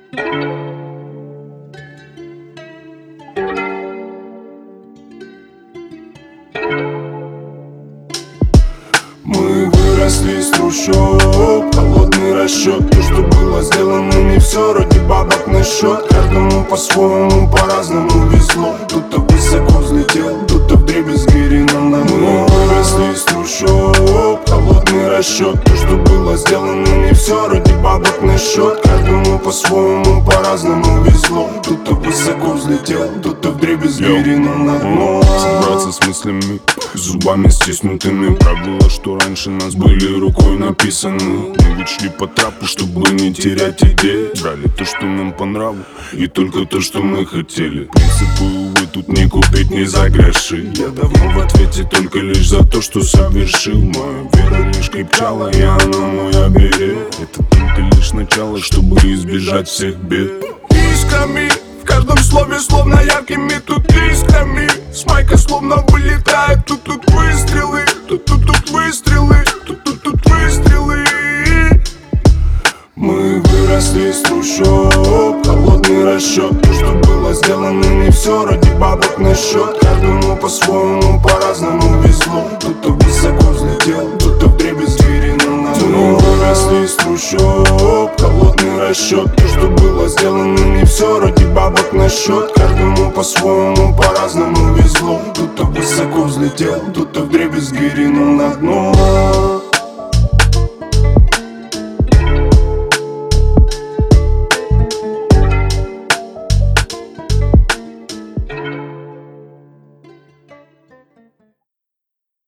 Мы выросли из трущоб, холодный расчет. То, что было сделано, не все ради бабок на счет. Каждому по-своему, по-разному везло. Кто-то высоко взлетел, кто-то вдребезги ринул на дно. Мы выросли из трущоб, холодный расчет. То, что было сделано, не все ради бабок на счет. Каждому по-своему, по-разному везло. Кто-то высоко взлетел, кто-то вдребезги ринул на дно. Собраться с мыслями, зубами стиснутыми. Правила, что раньше нас были рукой написаны. Мы ведь шли по трапу, чтобы не терять идеи. Брали то, что нам по нраву, и только то, что мы хотели. Принципы, увы, тут не купить, не за гроши. Я давно в ответе только лишь за то, что совершил. Моя вера лишь крепчала, и она мой оберег. Это только лишь начало, чтобы избежать всех бед. Искрами, в каждом слове словно яркими тут искрами. С майка словно вылетает, тут выстрелы, тут выстрелы, тут выстрелы. Мы выросли из трущоб, холодный расчет. То, что было сделано, не все ради бабок на счет. Каждому по-своему, по-разному везло. Кто-то высоко взлетел, кто-то вдребезги ринул на дно. Мы выросли из трущоб, холодный расчет. То, что было сделано, не все ради бабок на счет. Каждому по-своему, по-разному везло. Кто-то высоко взлетел, кто-то вдребезги ринул на дно.